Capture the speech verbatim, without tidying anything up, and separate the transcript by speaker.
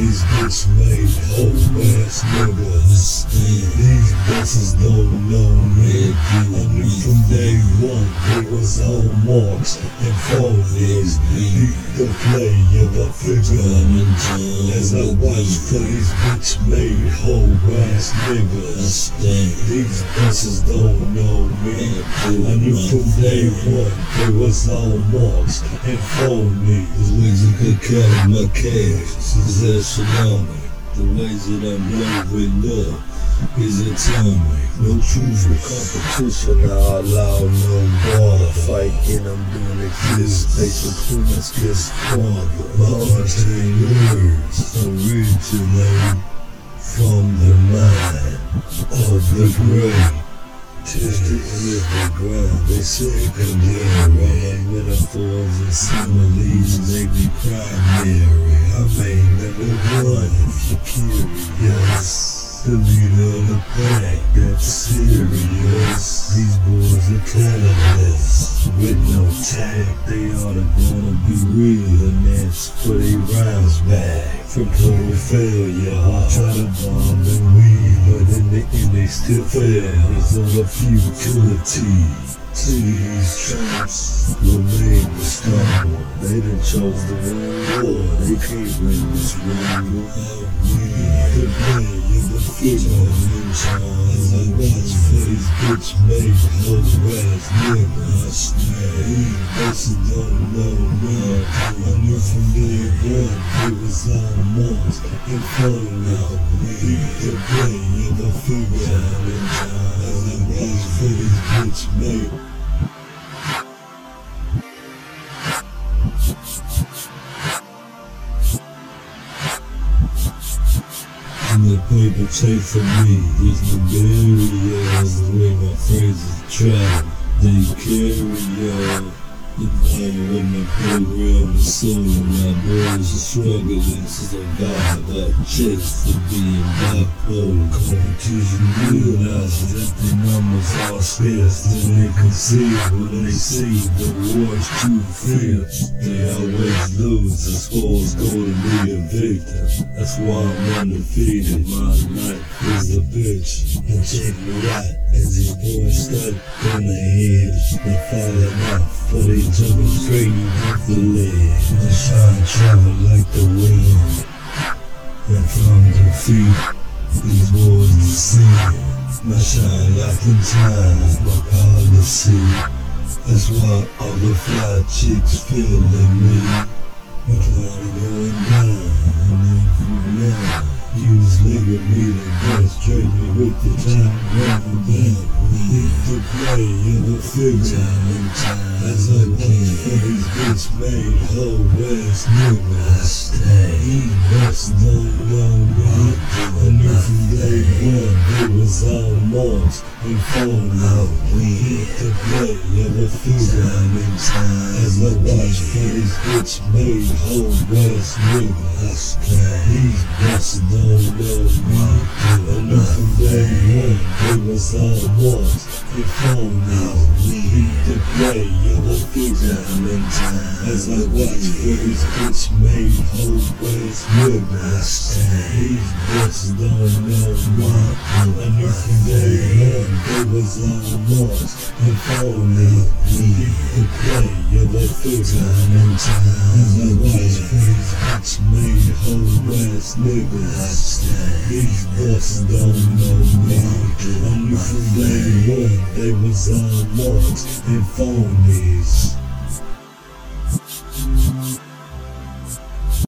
Speaker 1: These bitch made hoe ass niggas. These bosses don't know me. I knew from day one they was all marks and phonies. Beat the play of a figure as I watch for these bitch made hoe ass niggas. These bosses don't know me. I knew from day one they was all marks and phonies.
Speaker 2: The ways you could count my cash is astronomical. The ways that I'm running up is atomic. No truth or competition, I allow no border. Fighting, I'm doing exist. Space between us gets farther. My arcane words originate from the mind of the great. Tested in the ground, they secondary. Metaphors and similes may be primary. I may never run if you're curious. The leader of the pack, that's serious. These boys are talentless, with no tact. They ought to gonna be real, and that's for they rhymes back. From total failure, I try to bomb and weave, but in the end they still fail. Result of futility. See these traps were made with stone. They done chose the wrong war. They can't win this war without me. The play of the figure in time. As I watch for these bitch made hoe ass niggas. These bosses don't know me. I knew from day one they was all marks and falling. Beat the play of the figure in time. As I watch for these bitch made. And the paper tape for me, there's no barriers. The way my phrases travel, they carry on. The value of my program is so my boys are struggling since I got that chase for being bipolar. Competition realizes that the numbers are scarce. Then they concede when they see the war's too fierce. They always lose as scores go to be a victim. That's why I'm undefeated. My life is a bitch. And check me out as these boys stuck on the hedge. They're falling off. For they jumping straight off the ledge. I shine travel like the wind. And from defeat, these boys descend. My shine locked in time, my policy. That's why all the fly chicks feeling me. My cloud going down, and then from now, use legal me to demonstrate me with the time rather than hit the play of the figure. As I watch for these bitch made hoe ass niggas. These bosses don't know me. I knew from day one they was all marks and phony. Hit the play of the figure. As I watch for these bitch made hoe ass niggas. These bosses don't know me. I knew from day one they was all marks and phony. Hit the play of the figure. As I watch for these bitch made hoe ass niggas. These bosses don't know me. I knew from day one they was all marks and phony. Hit the play of the figure. As I watch for these bitch made hoe ass niggas. These bosses don't know me. I knew from day one they was all marks and phonies.